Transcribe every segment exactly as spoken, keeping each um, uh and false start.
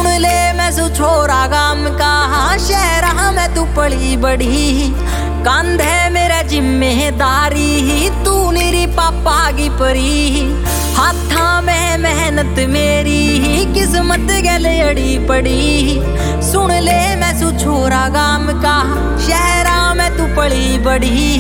सुन ले मैं सु छोरा गाम का, शहरा में तू पली बड़ी। कंधे मेरा जिम्मेदारी, तू मेरी पापा की परी। हाथा में मेहनत मेरी, किस्मत गले अड़ी पड़ी। सुन ले मैं सु छोरा गाम का, शहरा में तू पली बड़ी।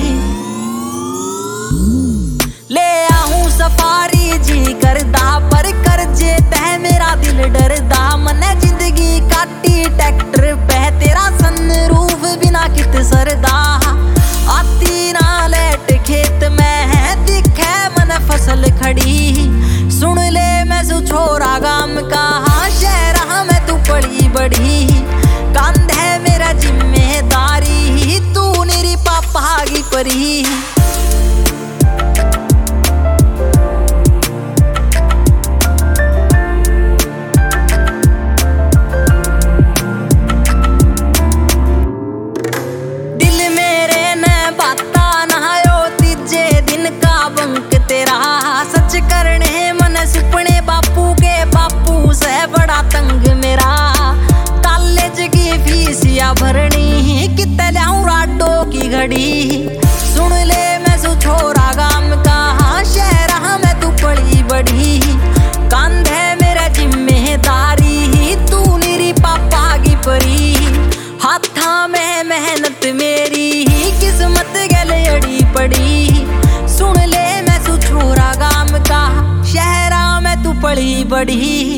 ले आऊं सफारी जी करदा, पर कर्जे तह मेरा दिल डरदा। मने जिंदगी काटी ट्रैक्टर पे, तेरा सनरूफ बिना कित सरदा। आती ना लेट खेत में, दिखे मन फसल खड़ी। सुन ले मैं सु छोरा गाम का, शहरा में तू पली बड़ी। कंधे मेरा जिम्मेदारी, तू मेरी पापा की परी। सच करने मन सुपने बापू के, बापू से बड़ा तंग मेरा। कॉलेज की फीस या भरनी, कितने लाऊं राडो की घड़ी। सुन ले मैं सु छोरा गाम का, शहरा में तू पली बड़ी। कंधे मेरा जिम्मेदारी, तू मेरी पापा की परी। हाथा में मेहनत मेरी, किस्मत गले अड़ी पड़ी। सुन ले मैं सु छोरा गाम का, शहरा में तू पली बड़ी।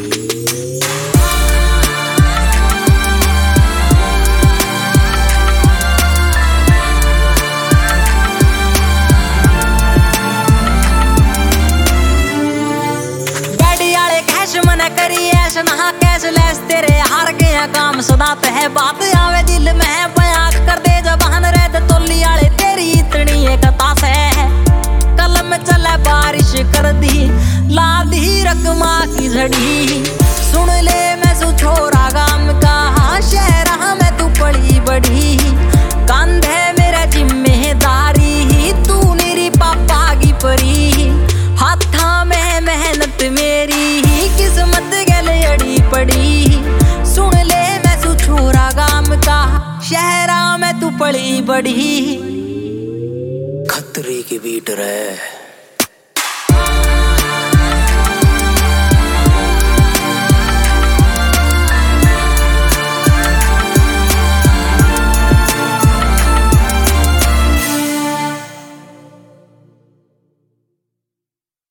मन करी ऐश नहा कैश लेस, तेरे हार गया काम सदा तह। बात आवे दिल में बयां कर दे, जबान रह तोली आले तेरी इतनी एक तास है। कलम चले बारिश कर दी, ला दी रकमा की झड़ी। सुन ले मैं सु छोरा गाम का, शहरा में तू पली बड़ी। कंधे मेरा जिम्मेदारी, तू मेरी पापा की परी। हाथा में मेहनत मेरी, किस्मत गले अड़ी पड़ी। सुन ले मैं सु छोरा गाम का, शहरा में तू पली बड़ी। खतरे की बीट रहे।